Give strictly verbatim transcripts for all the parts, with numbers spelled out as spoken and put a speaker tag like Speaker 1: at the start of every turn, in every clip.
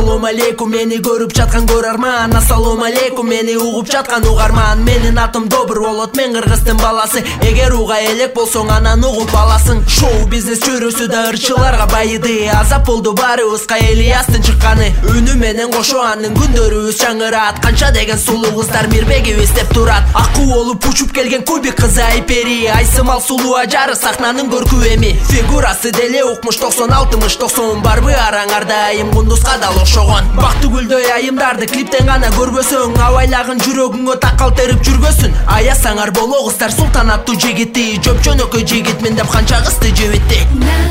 Speaker 1: Ассалому алейкум, мени көрүп жаткан көрөрман. Ассалому алейкум, мени угуп жаткан угарман. Менин атым Добур болот, мен кыргыздын баласы. Эгер уга элек болсоң анан угуп аласың. Шоу бизнес чөйрөсү да ырчыларга байыды. Азап болду барыбызга Элиястын чыкканы. Үнү менен кошо анын күндөрүбүз чаңырат. Канча деген сулуу кыздар мирбегибиз деп турат. Акуу болуп учуп келген кубик кызы Айпери. Айсымал сулуу ажары сахнанын көркү эми. Фигурасы деле укмуш токсон алтымыш токсон. Барбы араңарда айым кундузга да окшогон. Бактыгүлдөй айымдарды клиптен гана көрбөсөң, абайлагын жүрөгүңө таккал терип жүргөсүн. Аясаңар боло кыздар султанаттуу жигити. Жөпчөнөкөй жигитмин деп канча кызды жебитти.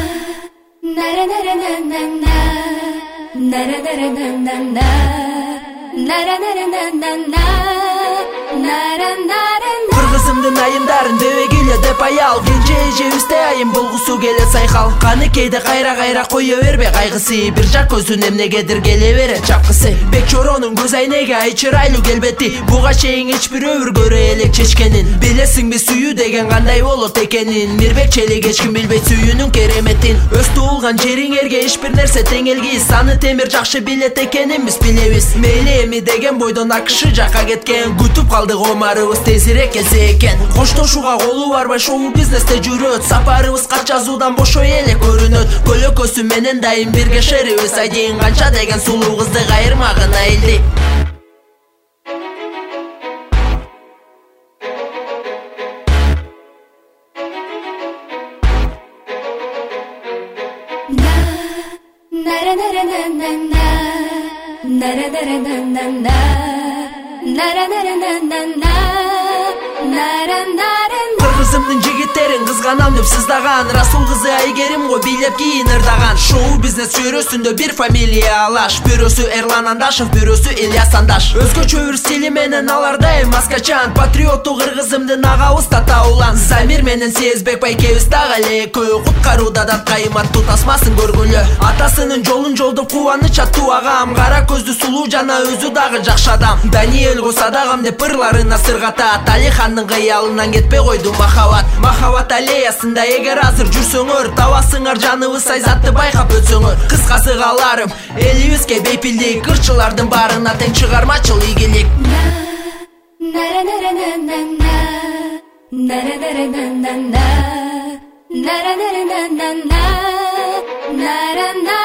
Speaker 1: Кыргызымдын айымдарын дебегиле деп аял. Кенже эжебизде айым болгусу келе сайкал. Каны кейде кайра кайра кое бербе кайгысы. Бир жак көзүн эмнегедир келе берет чапкысы. Бек Чоронун көз айнеге ай чырайлуу келбети. Буга чейин эч бирөө көрө элек чечкенин. Билесиңби сүйүү деген кандай болот экенин. Мирбек Челик эч ким билбейт сүйүүнүн кереметин. Өз туулган жериңерге эч бир нерсе тең элгиз. Аны темир жакшы билет экенин биз билебиз. Мейли эми деген бойдон акш жакка кеткен. Күтүп калдык омарыбыз тезирээк келсе экен. Коштошууга колу барбай шоу бизнесте жүрөт. Сапарыбыз кат жазуудан бошой эле көрүнөт. Көлөкөсү менен дайым бирге шерибиз. Айдин канча деген сулуу кызды кайырмагын айылды. Кыргызымдын жигиттерин кызганам деп сыздаган. Расул кызы Айгерим го бийлеп кийин ырдаган. Шоу бизнес чөйрөсүндө бир фамилия алаш. Бирөөсү Эрлан Андашев, бирөөсү Ильяс Андаш. Өзгөчө бир стили менен алардай маскачан. Патриотту кыргызымдын агабыз татаулан. Замир менен Сезбек байкебиз дагы эле көй. Куткарууда да кайматтуу тасмасын көргүлө. Атасынын жолун жолдоп кубаныч аттуу агам. Кара көздү сулуу жана өзү дагы жакшы адам. Даниэль Гусадагам деп ырларына сыргатат. Алихандын кыялынан кетпей койду махабат. Махабат аллеясында эгер азыр жүрсөңөр, табасыңар жаныбыз айзатты байкап өтсөңөр. Кыскасы каларым элибизге бейпилдик. Кырчылардын баарына тең чыгармачыл ийгилик. Na